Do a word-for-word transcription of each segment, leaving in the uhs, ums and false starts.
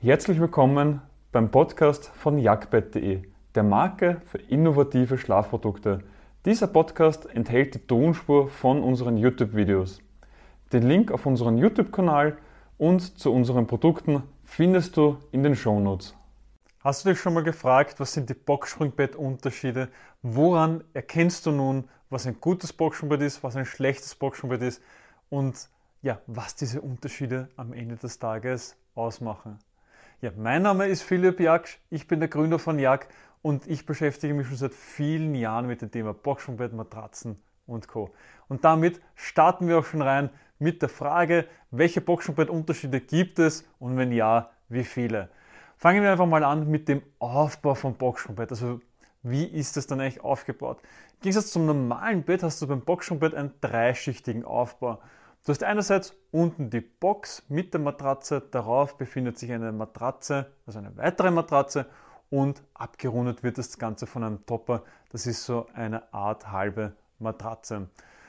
Herzlich willkommen beim Podcast von jagdbett punkt de, der Marke für innovative Schlafprodukte. Dieser Podcast enthält die Tonspur von unseren YouTube-Videos. Den Link auf unseren YouTube-Kanal und zu unseren Produkten findest du in den Shownotes. Hast du dich schon mal gefragt, was sind die Boxspringbett-Unterschiede? Woran erkennst du nun, was ein gutes Boxspringbett ist, was ein schlechtes Boxspringbett ist und ja, was diese Unterschiede am Ende des Tages ausmachen? Ja, mein Name ist Philipp Jaksch, ich bin der Gründer von Jag und ich beschäftige mich schon seit vielen Jahren mit dem Thema Boxspringbett, Matratzen und Co. Und damit starten wir auch schon rein mit der Frage, welche Boxspringbett-Unterschiede gibt es und wenn ja, wie viele? Fangen wir einfach mal an mit dem Aufbau vom Boxspringbett. Also wie ist das dann eigentlich aufgebaut? Im Gegensatz zum normalen Bett hast du beim Boxspringbett einen dreischichtigen Aufbau. Du hast einerseits unten die Box mit der Matratze, darauf befindet sich eine Matratze, also eine weitere Matratze und abgerundet wird das Ganze von einem Topper. Das ist so eine Art halbe Matratze.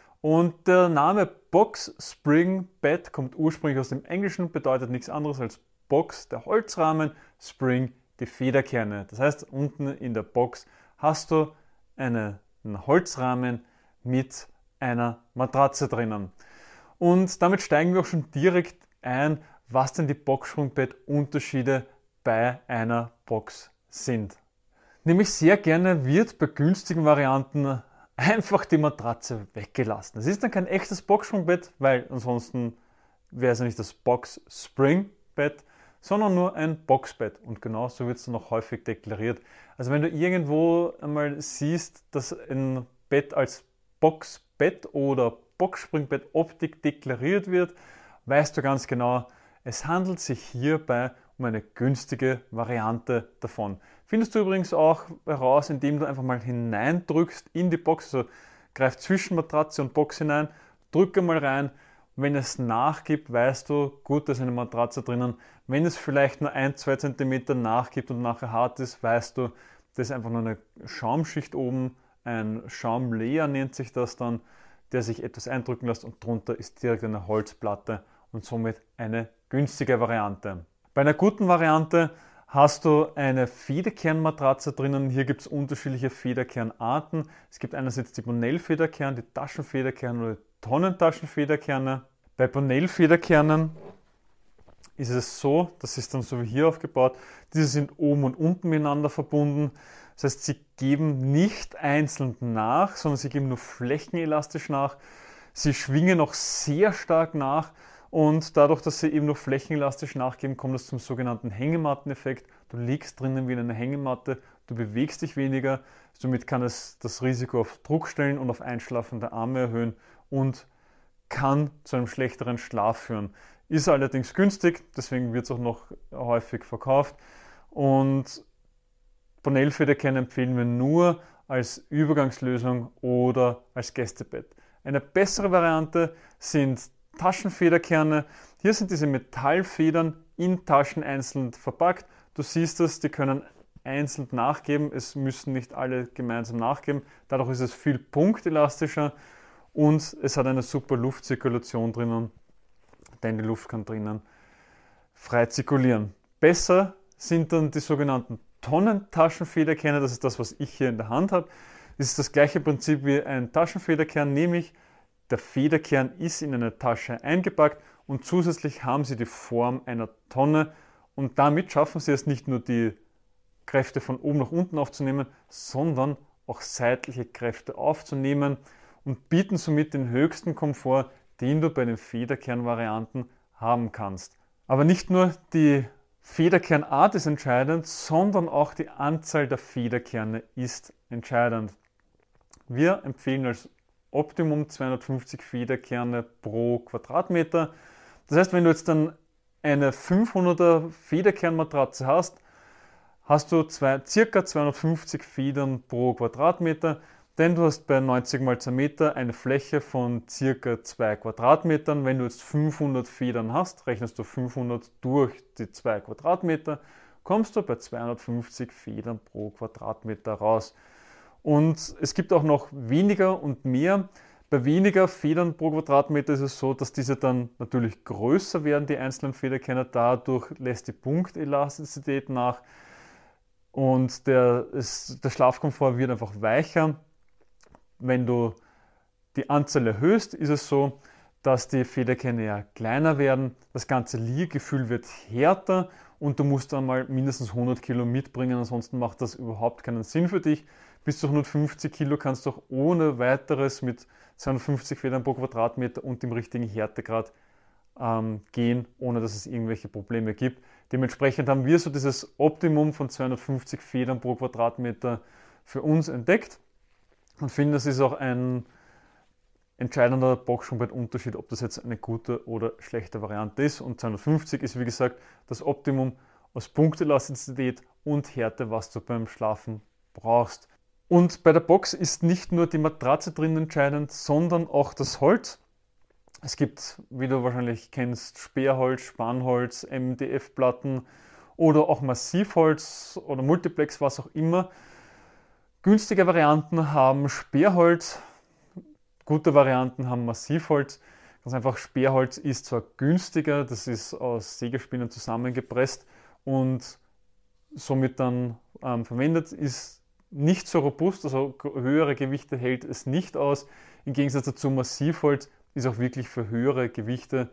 Und der Name Box Spring Bed kommt ursprünglich aus dem Englischen, bedeutet nichts anderes als Box, der Holzrahmen, Spring, die Federkerne. Das heißt, unten in der Box hast du eine, einen Holzrahmen mit einer Matratze drinnen. Und damit steigen wir auch schon direkt ein, was denn die Boxspringbett-Unterschiede bei einer Box sind. Nämlich sehr gerne wird bei günstigen Varianten einfach die Matratze weggelassen. Es ist dann kein echtes Boxspringbett, weil ansonsten wäre es ja nicht das Box-Spring-Bett, sondern nur ein Boxbett. Und genau so wird es dann auch häufig deklariert. Also wenn du irgendwo einmal siehst, dass ein Bett als Boxbett oder Boxspringbett-Optik deklariert wird, weißt du ganz genau, es handelt sich hierbei um eine günstige Variante davon. Findest du übrigens auch heraus, indem du einfach mal hineindrückst in die Box, also greif zwischen Matratze und Box hinein, drücke mal rein. Wenn es nachgibt, weißt du, gut, da ist eine Matratze drinnen. Wenn es vielleicht nur ein, zwei Zentimeter nachgibt und nachher hart ist, weißt du, das ist einfach nur eine Schaumschicht oben, ein Schaumlayer nennt sich das dann, der sich etwas eindrücken lässt und drunter ist direkt eine Holzplatte und somit eine günstige Variante. Bei einer guten Variante hast du eine Federkernmatratze drinnen. Hier gibt es unterschiedliche Federkernarten. Es gibt einerseits die Bonnell-Federkern, die Taschenfederkerne oder die Tonnentaschenfederkerne. Bei Bonnell-Federkernen ist es so, das ist dann so wie hier aufgebaut, diese sind oben und unten miteinander verbunden. Das heißt, sie geben nicht einzeln nach, sondern sie geben nur flächenelastisch nach. Sie schwingen auch sehr stark nach und dadurch, dass sie eben nur flächenelastisch nachgeben, kommt es zum sogenannten Hängematteneffekt. Du liegst drinnen wie in einer Hängematte, du bewegst dich weniger, somit kann es das Risiko auf Druck stellen und auf Einschlafen der Arme erhöhen und kann zu einem schlechteren Schlaf führen. Ist allerdings günstig, deswegen wird es auch noch häufig verkauft und Bonnell-Federkerne empfehlen wir nur als Übergangslösung oder als Gästebett. Eine bessere Variante sind Taschenfederkerne. Hier sind diese Metallfedern in Taschen einzeln verpackt. Du siehst es, die können einzeln nachgeben. Es müssen nicht alle gemeinsam nachgeben. Dadurch ist es viel punktelastischer und es hat eine super Luftzirkulation drinnen, denn die Luft kann drinnen frei zirkulieren. Besser sind dann die sogenannten Tonnentaschenfederkerne, das ist das, was ich hier in der Hand habe. Das ist das gleiche Prinzip wie ein Taschenfederkern, nämlich der Federkern ist in eine Tasche eingepackt und zusätzlich haben sie die Form einer Tonne und damit schaffen sie es nicht nur die Kräfte von oben nach unten aufzunehmen, sondern auch seitliche Kräfte aufzunehmen und bieten somit den höchsten Komfort, den du bei den Federkernvarianten haben kannst. Aber nicht nur die Federkernart ist entscheidend, sondern auch die Anzahl der Federkerne ist entscheidend. Wir empfehlen als Optimum zweihundertfünfzig Federkerne pro Quadratmeter. Das heißt, wenn du jetzt dann eine fünfhunderter Federkernmatratze hast, hast du zwei, circa zweihundertfünfzig Federn pro Quadratmeter, denn du hast bei neunzig mal zwei Meter eine Fläche von circa zwei Quadratmetern. Wenn du jetzt fünfhundert Federn hast, rechnest du fünfhundert durch die zwei Quadratmeter, kommst du bei zweihundertfünfzig Federn pro Quadratmeter raus. Und es gibt auch noch weniger und mehr. Bei weniger Federn pro Quadratmeter ist es so, dass diese dann natürlich größer werden, die einzelnen Federkerne. Dadurch lässt die Punktelastizität nach und der, ist, der Schlafkomfort wird einfach weicher. Wenn du die Anzahl erhöhst, ist es so, dass die Federkerne ja kleiner werden, das ganze Liegegefühl wird härter und du musst dann mal mindestens hundert Kilo mitbringen, ansonsten macht das überhaupt keinen Sinn für dich. Bis zu hundertfünfzig Kilo kannst du auch ohne weiteres mit zweihundertfünfzig Federn pro Quadratmeter und dem richtigen Härtegrad ähm, gehen, ohne dass es irgendwelche Probleme gibt. Dementsprechend haben wir so dieses Optimum von zweihundertfünfzig Federn pro Quadratmeter für uns entdeckt und finden, das ist auch ein entscheidender Boxsprungbrettunterschied, ob das jetzt eine gute oder schlechte Variante ist. Und zweihundertfünfzig ist wie gesagt das Optimum aus Punktelastizität und Härte, was du beim Schlafen brauchst. Und bei der Box ist nicht nur die Matratze drin entscheidend, sondern auch das Holz. Es gibt, wie du wahrscheinlich kennst, Sperrholz, Spannholz, M D F-Platten oder auch Massivholz oder Multiplex, was auch immer. Günstige Varianten haben Sperrholz, gute Varianten haben Massivholz. Ganz einfach, Sperrholz ist zwar günstiger, das ist aus Sägespinnen zusammengepresst und somit dann ähm, verwendet, ist nicht so robust, also höhere Gewichte hält es nicht aus. Im Gegensatz dazu Massivholz ist auch wirklich für höhere Gewichte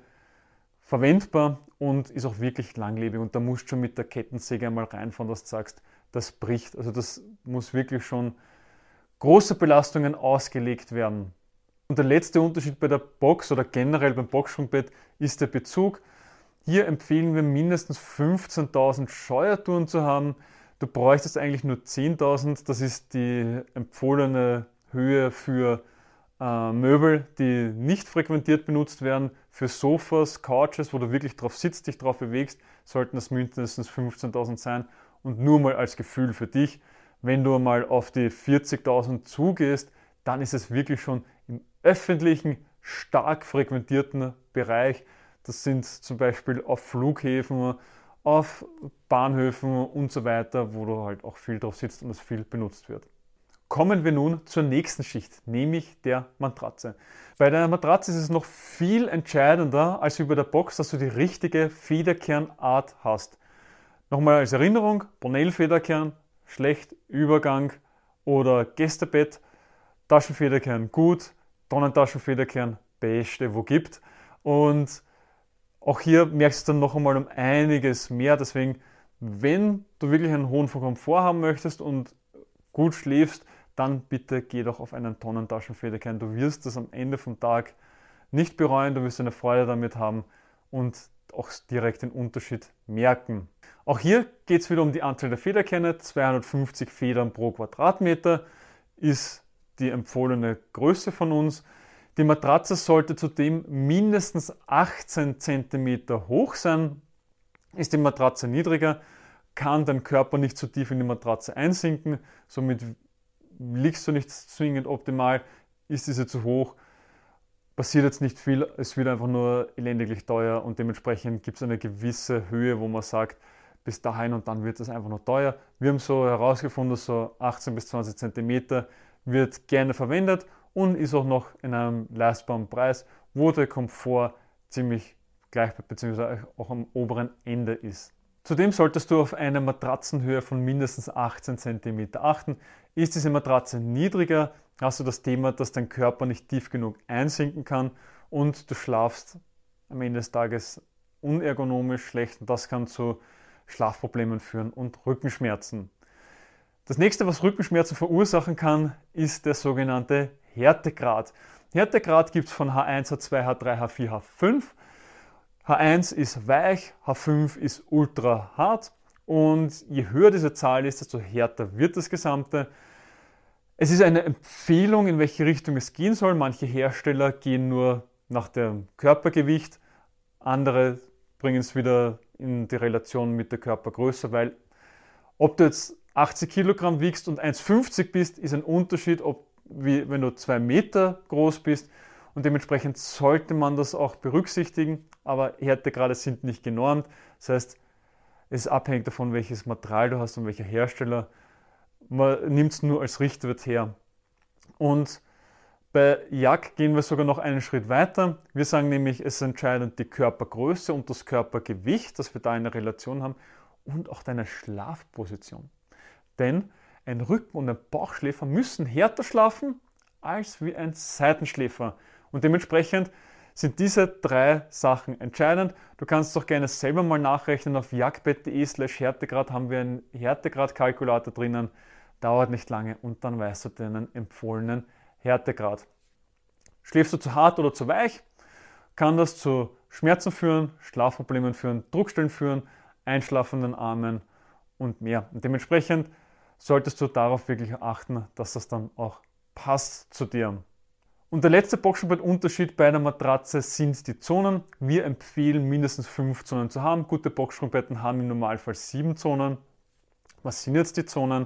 verwendbar und ist auch wirklich langlebig. Und da musst du schon mit der Kettensäge einmal reinfahren, dass du sagst, das bricht. Also das muss wirklich schon große Belastungen ausgelegt werden. Und der letzte Unterschied bei der Box oder generell beim Boxsprungbett ist der Bezug. Hier empfehlen wir mindestens fünfzehntausend Scheuertouren zu haben. Du bräuchtest eigentlich nur zehntausend, das ist die empfohlene Höhe für äh, Möbel, die nicht frequentiert benutzt werden. Für Sofas, Couches, wo du wirklich drauf sitzt, dich drauf bewegst, sollten das mindestens fünfzehntausend sein. Und nur mal als Gefühl für dich, wenn du mal auf die vierzigtausend zugehst, dann ist es wirklich schon im öffentlichen, stark frequentierten Bereich. Das sind zum Beispiel auf Flughäfen, auf Bahnhöfen und so weiter, wo du halt auch viel drauf sitzt und es viel benutzt wird. Kommen wir nun zur nächsten Schicht, nämlich der Matratze. Bei der Matratze ist es noch viel entscheidender als wie bei der Box, dass du die richtige Federkernart hast. Nochmal als Erinnerung, Bonnell-Federkern, schlecht, Übergang oder Gästebett, Taschenfederkern gut, Tonnentaschenfederkern, beste, wo gibt. Und auch hier merkst du dann noch einmal um einiges mehr. Deswegen, wenn du wirklich einen hohen Komfort haben möchtest und gut schläfst, dann bitte geh doch auf einen Tonnentaschenfederkern. Du wirst das am Ende vom Tag nicht bereuen, du wirst eine Freude damit haben und auch direkt den Unterschied merken. Auch hier geht es wieder um die Anzahl der Federkerne. zweihundertfünfzig Federn pro Quadratmeter ist die empfohlene Größe von uns. Die Matratze sollte zudem mindestens achtzehn Zentimeter hoch sein. Ist die Matratze niedriger, kann dein Körper nicht zu tief in die Matratze einsinken. Somit liegst du nicht zwingend optimal. Ist diese zu hoch, passiert jetzt nicht viel. Es wird einfach nur elendiglich teuer und dementsprechend gibt es eine gewisse Höhe, wo man sagt, bis dahin und dann wird es einfach nur teuer. Wir haben so herausgefunden, so achtzehn bis zwanzig Zentimeter wird gerne verwendet und ist auch noch in einem leistbaren Preis, wo der Komfort ziemlich gleich bzw. auch am oberen Ende ist. Zudem solltest du auf eine Matratzenhöhe von mindestens achtzehn Zentimeter achten. Ist diese Matratze niedriger, hast du das Thema, dass dein Körper nicht tief genug einsinken kann und du schlafst am Ende des Tages unergonomisch schlecht und das kann zu Schlafproblemen führen und Rückenschmerzen. Das nächste, was Rückenschmerzen verursachen kann, ist der sogenannte Härtegrad. Härtegrad gibt es von H eins, H zwei, H drei, H vier, H fünf. H eins ist weich, H fünf ist ultra hart und je höher diese Zahl ist, desto härter wird das Gesamte. Es ist eine Empfehlung, in welche Richtung es gehen soll. Manche Hersteller gehen nur nach dem Körpergewicht, andere bringen es wieder in die Relation mit der Körpergröße, weil ob du jetzt achtzig Kilogramm wiegst und eins Komma fünfzig bist, ist ein Unterschied, ob wie wenn du zwei Meter groß bist und dementsprechend sollte man das auch berücksichtigen, aber Härtegrade sind nicht genormt. Das heißt, es ist abhängig davon, welches Material du hast und welcher Hersteller. Man nimmt es nur als Richtwert her. Und Bei Yak gehen wir sogar noch einen Schritt weiter. Wir sagen nämlich, es ist entscheidend die Körpergröße und das Körpergewicht, das wir da in der Relation haben, und auch deine Schlafposition. Denn ein Rücken- und ein Bauchschläfer müssen härter schlafen als wie ein Seitenschläfer. Und dementsprechend sind diese drei Sachen entscheidend. Du kannst doch gerne selber mal nachrechnen. Auf yakbett.de slash Härtegrad haben wir einen Härtegrad-Kalkulator drinnen. Dauert nicht lange und dann weißt du deinen empfohlenen Härtegrad. Schläfst du zu hart oder zu weich, kann das zu Schmerzen führen, Schlafproblemen führen, Druckstellen führen, einschlafenden Armen und mehr. Und dementsprechend solltest du darauf wirklich achten, dass das dann auch passt zu dir. Und der letzte Boxsprungbrettunterschied bei einer Matratze sind die Zonen. Wir empfehlen mindestens fünf Zonen zu haben. Gute Boxsprungbetten haben im Normalfall sieben Zonen. Was sind jetzt die Zonen?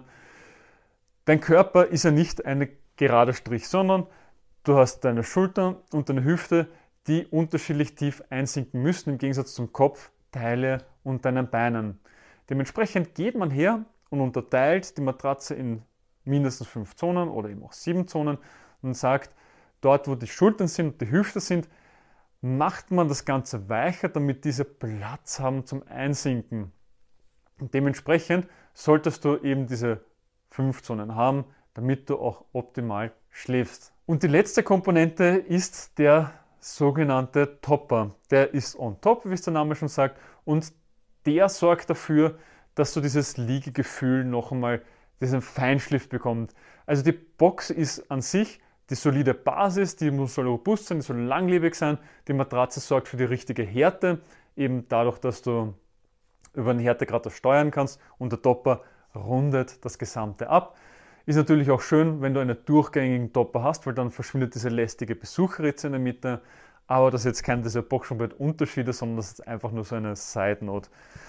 Dein Körper ist ja nicht ein gerader Strich, sondern du hast deine Schultern und deine Hüfte, die unterschiedlich tief einsinken müssen, im Gegensatz zum Kopf, Taille und deinen Beinen. Dementsprechend geht man her und unterteilt die Matratze in mindestens fünf Zonen oder eben auch sieben Zonen und sagt, dort wo die Schultern sind und die Hüfte sind, macht man das Ganze weicher, damit diese Platz haben zum Einsinken. Und dementsprechend solltest du eben diese fünf Zonen haben, damit du auch optimal schläfst. Und die letzte Komponente ist der sogenannte Topper. Der ist on top, wie es der Name schon sagt, und der sorgt dafür, dass du dieses Liegegefühl noch einmal, diesen Feinschliff bekommst. Also die Box ist an sich die solide Basis, die muss soll robust sein, die soll langlebig sein. Die Matratze sorgt für die richtige Härte, eben dadurch, dass du über den Härtegrad das steuern kannst, und der Topper rundet das Gesamte ab. Ist natürlich auch schön, wenn du einen durchgängigen Topper hast, weil dann verschwindet diese lästige Besucherritze in der Mitte. Aber das ist jetzt kein dieser Boxsprungbrettunterschiede, sondern das ist einfach nur so eine Side Note.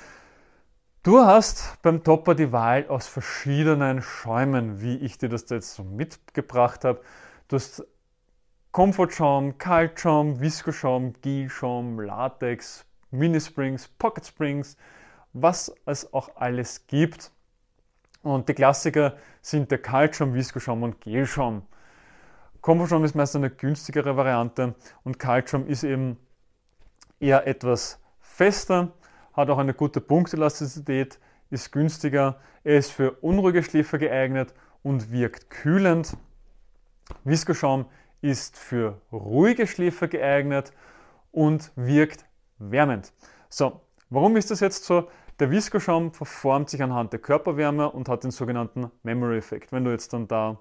Du hast beim Topper die Wahl aus verschiedenen Schäumen, wie ich dir das jetzt so mitgebracht habe. Du hast Komfortschaum, Kaltschaum, Viskoschaum, Gelschaum, Latex, Mini-Springs, Pocket Springs, was es auch alles gibt. Und die Klassiker sind der Kaltschaum, Viskoschaum und Gelschaum. Komfortschaum ist meist eine günstigere Variante und Kaltschaum ist eben eher etwas fester, hat auch eine gute Punktelastizität, ist günstiger, er ist für unruhige Schläfer geeignet und wirkt kühlend. Viskoschaum ist für ruhige Schläfer geeignet und wirkt wärmend. So, warum ist das jetzt so? Der Viskoschaum verformt sich anhand der Körperwärme und hat den sogenannten Memory-Effekt. Wenn du jetzt dann da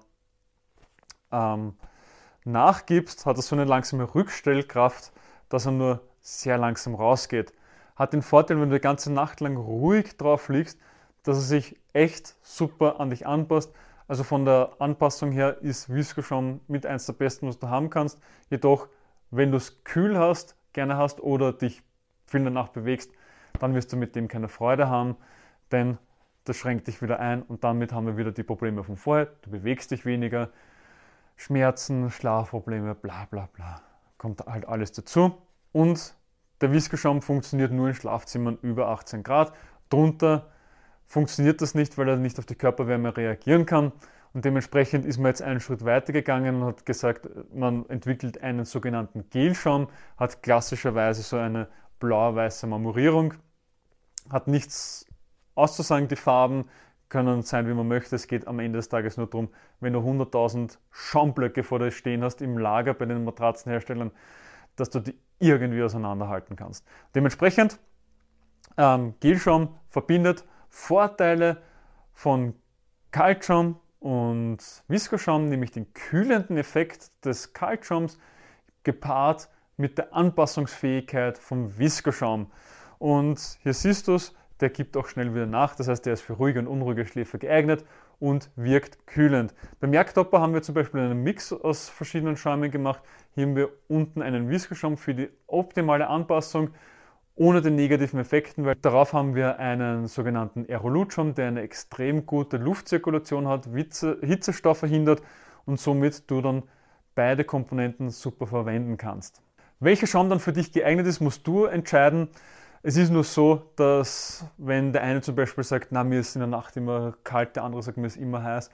ähm, nachgibst, hat er so eine langsame Rückstellkraft, dass er nur sehr langsam rausgeht. Hat den Vorteil, wenn du die ganze Nacht lang ruhig drauf liegst, dass er sich echt super an dich anpasst. Also von der Anpassung her ist Viskoschaum mit eins der besten, was du haben kannst. Jedoch, wenn du es kühl hast, gerne hast oder dich viel in der Nacht bewegst, dann wirst du mit dem keine Freude haben, denn das schränkt dich wieder ein und damit haben wir wieder die Probleme von vorher. Du bewegst dich weniger, Schmerzen, Schlafprobleme, bla bla bla. Kommt halt alles dazu. Und der Viskoschaum funktioniert nur in Schlafzimmern über achtzehn Grad. Drunter funktioniert das nicht, weil er nicht auf die Körperwärme reagieren kann. Und dementsprechend ist man jetzt einen Schritt weiter gegangen und hat gesagt, man entwickelt einen sogenannten Gelschaum, hat klassischerweise so eine blau-weiße Marmorierung, hat nichts auszusagen, die Farben können sein, wie man möchte. Es geht am Ende des Tages nur darum, wenn du hunderttausend Schaumblöcke vor dir stehen hast im Lager bei den Matratzenherstellern, dass du die irgendwie auseinanderhalten kannst. Dementsprechend, ähm, Gelschaum verbindet Vorteile von Kaltschaum und Viskoschaum, nämlich den kühlenden Effekt des Kaltschaums, gepaart mit der Anpassungsfähigkeit vom Viskoschaum. Und hier siehst du es, der gibt auch schnell wieder nach, das heißt, der ist für ruhige und unruhige Schläfer geeignet und wirkt kühlend. Beim Yak-Topper haben wir zum Beispiel einen Mix aus verschiedenen Schäumen gemacht. Hier haben wir unten einen Viskoschaum für die optimale Anpassung, ohne den negativen Effekten, weil darauf haben wir einen sogenannten Aerolutschaum, der eine extrem gute Luftzirkulation hat, Hitze, Hitzestoff verhindert und somit du dann beide Komponenten super verwenden kannst. Welcher Schaum dann für dich geeignet ist, musst du entscheiden. Es ist nur so, dass wenn der eine zum Beispiel sagt, na, mir ist in der Nacht immer kalt, der andere sagt, mir ist immer heiß,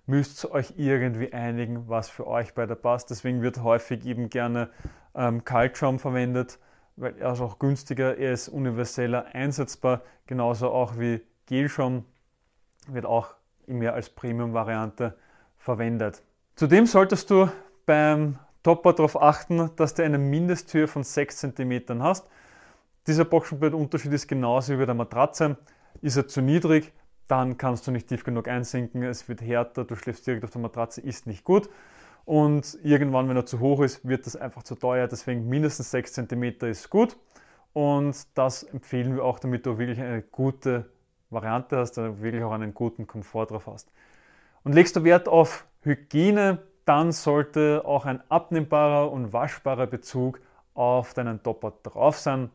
müsst ihr euch irgendwie einigen, was für euch beide passt. Deswegen wird häufig eben gerne ähm, Kaltschaum verwendet, weil er ist auch günstiger, er ist universeller einsetzbar, genauso auch wie Gelschaum wird auch mehr als Premium-Variante verwendet. Zudem solltest du beim Topper darauf achten, dass du eine Mindesthöhe von sechs Zentimeter hast. Dieser Boxspringbettunterschied ist genauso wie bei der Matratze. Ist er zu niedrig, dann kannst du nicht tief genug einsinken, es wird härter, du schläfst direkt auf der Matratze, ist nicht gut. Und irgendwann, wenn er zu hoch ist, wird das einfach zu teuer, deswegen mindestens sechs Zentimeter ist gut. Und das empfehlen wir auch, damit du wirklich eine gute Variante hast, damit du wirklich auch einen guten Komfort drauf hast. Und legst du Wert auf Hygiene, dann sollte auch ein abnehmbarer und waschbarer Bezug auf deinen Topper drauf sein.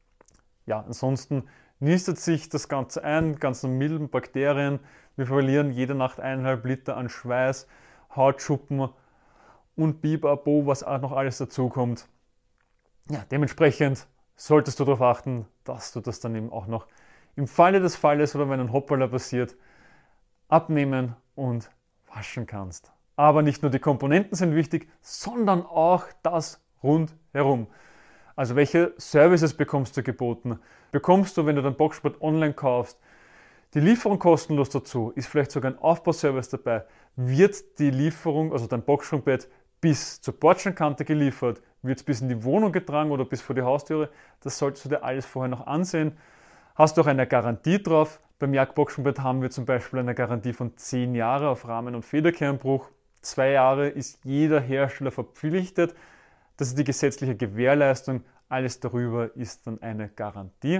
Ja, ansonsten nistet sich das Ganze ein, ganzen milden Bakterien. Wir verlieren jede Nacht eineinhalb Liter an Schweiß, Hautschuppen und Biberbo, was auch noch alles dazukommt. Ja, dementsprechend solltest du darauf achten, dass du das dann eben auch noch im Falle des Falles oder wenn ein Hoppala passiert, abnehmen und waschen kannst. Aber nicht nur die Komponenten sind wichtig, sondern auch das rundherum. Also welche Services bekommst du geboten? Bekommst du, wenn du dein Boxsport online kaufst, die Lieferung kostenlos dazu? Ist vielleicht sogar ein Aufbauservice dabei? Wird die Lieferung, also dein Boxspringbett, bis zur Bordsteinkante geliefert? Wird es bis in die Wohnung getragen oder bis vor die Haustüre? Das solltest du dir alles vorher noch ansehen. Hast du auch eine Garantie drauf? Beim Jagd-Boxspringbett haben wir zum Beispiel eine Garantie von zehn Jahre auf Rahmen- und Federkernbruch. Zwei Jahre ist jeder Hersteller verpflichtet. Das ist die gesetzliche Gewährleistung. Alles darüber ist dann eine Garantie.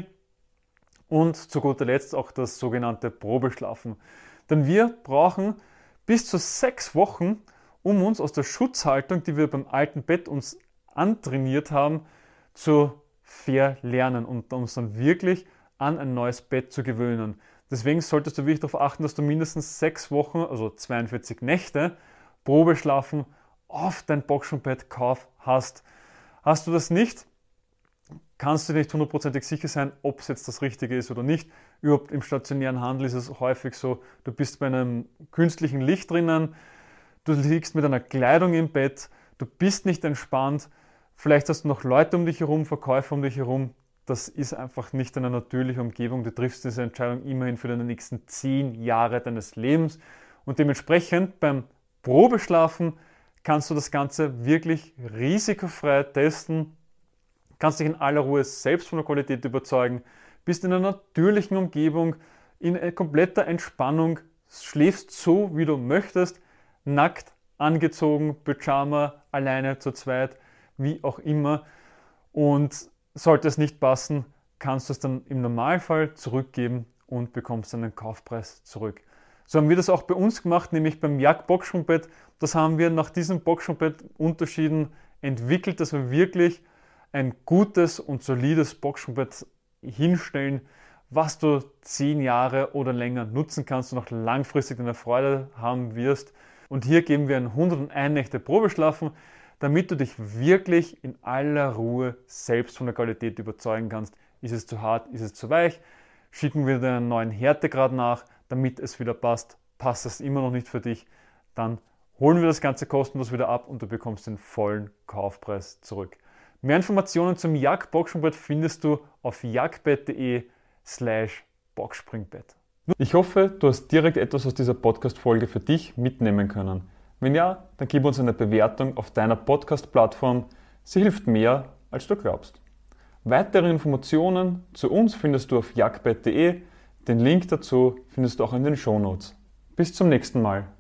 Und zu guter Letzt auch das sogenannte Probeschlafen. Denn wir brauchen bis zu sechs Wochen, um uns aus der Schutzhaltung, die wir beim alten Bett uns antrainiert haben, zu verlernen und uns dann wirklich an ein neues Bett zu gewöhnen. Deswegen solltest du wirklich darauf achten, dass du mindestens sechs Wochen, also zweiundvierzig Nächte, Probeschlafen auf dein Boxspringbett-Kauf hast. Hast du das nicht, kannst du nicht hundertprozentig sicher sein, ob es jetzt das Richtige ist oder nicht. Überhaupt im stationären Handel ist es häufig so, du bist bei einem künstlichen Licht drinnen, du liegst mit einer Kleidung im Bett, du bist nicht entspannt, vielleicht hast du noch Leute um dich herum, Verkäufer um dich herum. Das ist einfach nicht eine natürliche Umgebung. Du triffst diese Entscheidung immerhin für deine nächsten zehn Jahre deines Lebens. Und dementsprechend beim Probeschlafen kannst du das Ganze wirklich risikofrei testen, kannst dich in aller Ruhe selbst von der Qualität überzeugen, bist in einer natürlichen Umgebung, in kompletter Entspannung, schläfst so, wie du möchtest, nackt, angezogen, Pyjama, alleine, zu zweit, wie auch immer. Und sollte es nicht passen, kannst du es dann im Normalfall zurückgeben und bekommst einen Kaufpreis zurück. So haben wir das auch bei uns gemacht, nämlich beim Jagd Boxspringbett. Das haben wir nach diesen Boxspringbett-Unterschieden entwickelt, dass wir wirklich ein gutes und solides Boxspringbett hinstellen, was du zehn Jahre oder länger nutzen kannst und auch langfristig deine Freude haben wirst. Und hier geben wir ein hunderteins Nächte Probeschlafen, damit du dich wirklich in aller Ruhe selbst von der Qualität überzeugen kannst. Ist es zu hart, ist es zu weich? Schicken wir dir einen neuen Härtegrad nach, damit es wieder passt. Passt es immer noch nicht für dich? Dann holen wir das Ganze kostenlos wieder ab und du bekommst den vollen Kaufpreis zurück. Mehr Informationen zum Jagd Boxspringbett findest du auf jagdbett.de slash Boxspringbett. Ich hoffe, du hast direkt etwas aus dieser Podcast-Folge für dich mitnehmen können. Wenn ja, dann gib uns eine Bewertung auf deiner Podcast-Plattform. Sie hilft mehr, als du glaubst. Weitere Informationen zu uns findest du auf jagdbett punkt de. Den Link dazu findest du auch in den Shownotes. Bis zum nächsten Mal.